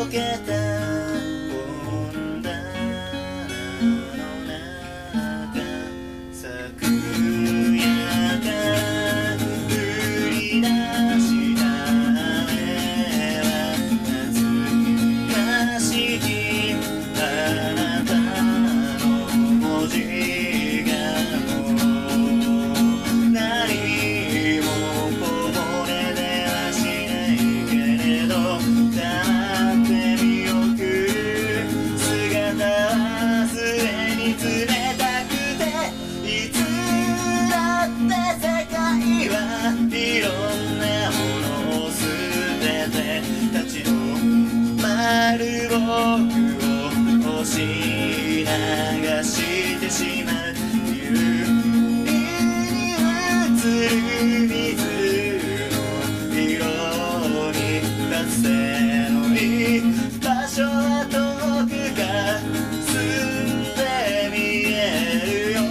溶けた本棚の中、昨夜から降り出した雨は懐かしきあなたの文字がもう何もこれではしないけれど、黙って見送る姿はすでに冷たくて、いつだって世界はいろんなものを捨てて立ち止まる僕を押し流してしまう。夕日に映る水の色にかつてのいい場所は遠くか澄んで見えるよ。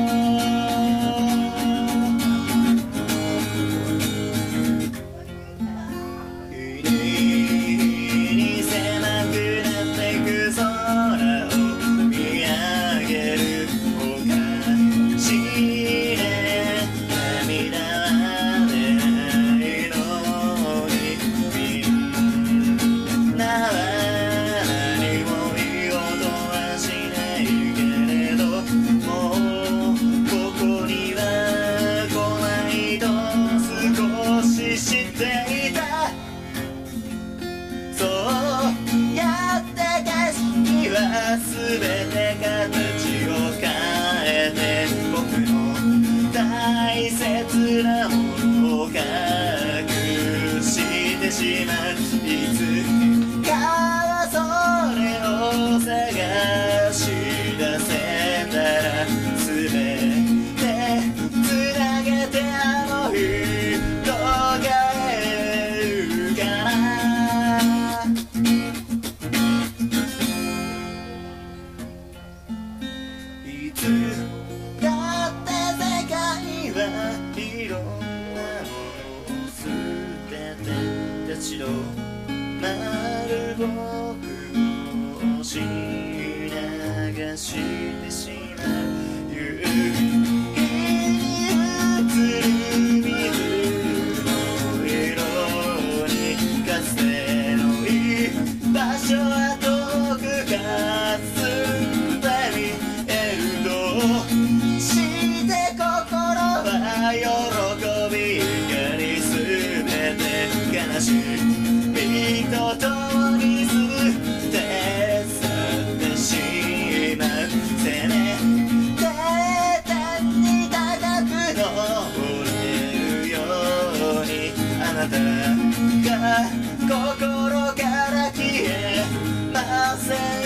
日に狭くなってく空を見上げるおかしいね、涙は出ないのにみんなは何も言おうとはしないけれど、もうここには来ないと少し知っていた。そうやって景色は全て形を変えて、僕の大切なものを隠してしまう。いつかはそれを探し出せたら、全てつなげてあの人がえるかな。いつだって世界はいろんなものを捨てて立ち止まる僕を押し流してしまう。夕日に映る水の色にかつてのいい場所は遠くか澄んで見えるとして心は喜び怒りすべて悲しみと共に捨て去ってしまう。せめて天に高く登れるように、あなたが心から消えません